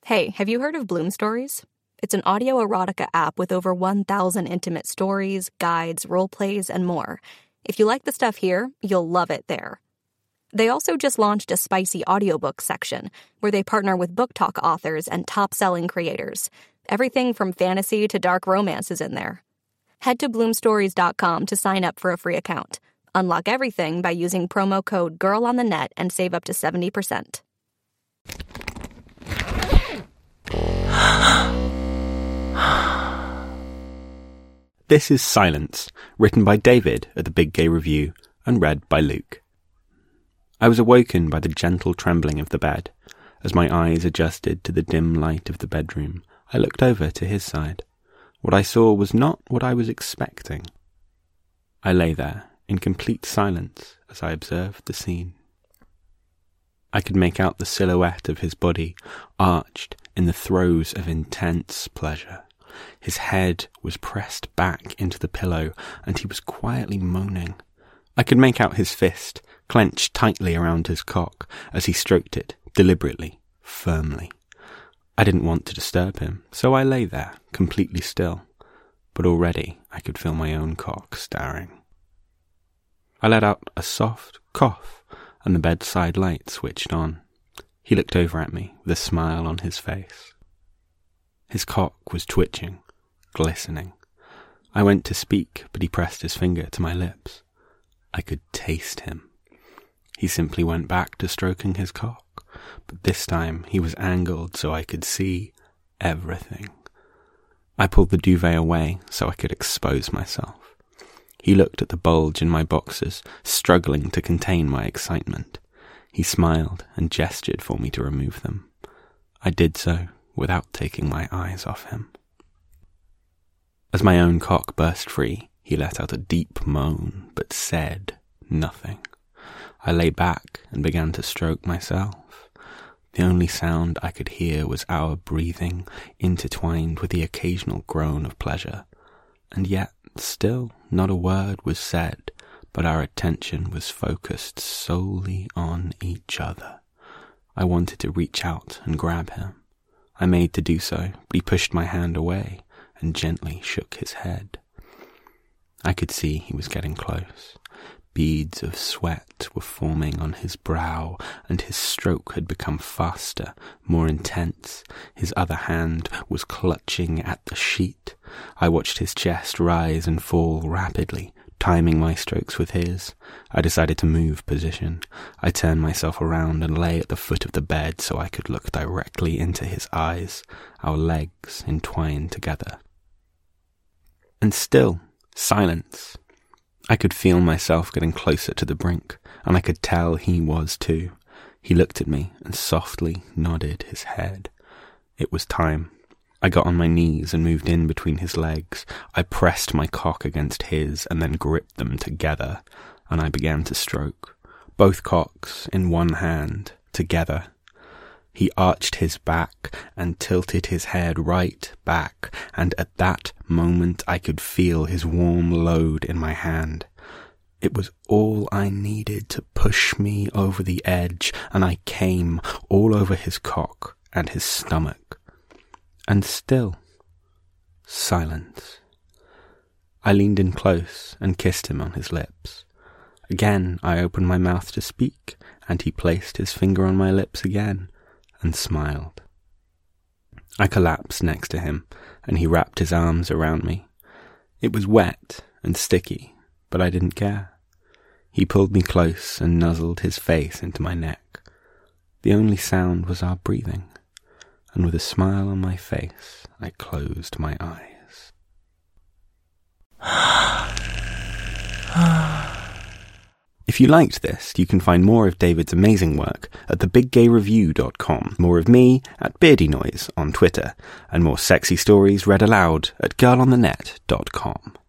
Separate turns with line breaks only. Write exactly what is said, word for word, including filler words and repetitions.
Hey, have you heard of Bloom Stories? It's an audio erotica app with over one thousand intimate stories, guides, role plays, and more. If you like the stuff here, you'll love it there. They also just launched a spicy audiobook section where they partner with book talk authors and top-selling creators. Everything from fantasy to dark romance is in there. Head to bloom stories dot com to sign up for a free account. Unlock everything by using promo code GIRLONTHENET and save up to seventy percent.
This is Silence, written by David at the Big Gay Review and read by Luke. I was awoken by the gentle trembling of the bed. As my eyes adjusted to the dim light of the bedroom, I looked over to his side. What I saw was not what I was expecting. I lay there, in complete silence, as I observed the scene. I could make out the silhouette of his body, arched in the throes of intense pleasure. His head was pressed back into the pillow, and he was quietly moaning. I could make out his fist, clenched tightly around his cock, as he stroked it, deliberately, firmly. I didn't want to disturb him, so I lay there, completely still. But already I could feel my own cock stirring. I let out a soft cough, and the bedside light switched on. He looked over at me, with a smile on his face. His cock was twitching, glistening. I went to speak, but he pressed his finger to my lips. I could taste him. He simply went back to stroking his cock, but this time he was angled so I could see everything. I pulled the duvet away so I could expose myself. He looked at the bulge in my boxers, struggling to contain my excitement. He smiled and gestured for me to remove them. I did so, without taking my eyes off him. As my own cock burst free, he let out a deep moan, but said nothing. I lay back and began to stroke myself. The only sound I could hear was our breathing, intertwined with the occasional groan of pleasure. And yet, still, not a word was said, but our attention was focused solely on each other. I wanted to reach out and grab him. I made to do so, but he pushed my hand away and gently shook his head. I could see he was getting close. Beads of sweat were forming on his brow, and his stroke had become faster, more intense. His other hand was clutching at the sheet. I watched his chest rise and fall rapidly, timing my strokes with his. I decided to move position. I turned myself around and lay at the foot of the bed so I could look directly into his eyes, our legs entwined together. And still, silence. I could feel myself getting closer to the brink, and I could tell he was too. He looked at me and softly nodded his head. It was time. I got on my knees and moved in between his legs. I pressed my cock against his and then gripped them together, and I began to stroke, both cocks in one hand, together. He arched his back and tilted his head right back, and at that moment I could feel his warm load in my hand. It was all I needed to push me over the edge, and I came all over his cock and his stomach. And still, silence. I leaned in close and kissed him on his lips. Again I opened my mouth to speak, and he placed his finger on my lips again, and smiled. I collapsed next to him, and he wrapped his arms around me. It was wet and sticky, but I didn't care. He pulled me close and nuzzled his face into my neck. The only sound was our breathing, and with a smile on my face, I closed my eyes. If you liked this, you can find more of David's amazing work at the big gay review dot com, more of me at Beardy Noise on Twitter, and more sexy stories read aloud at girl on the net dot com.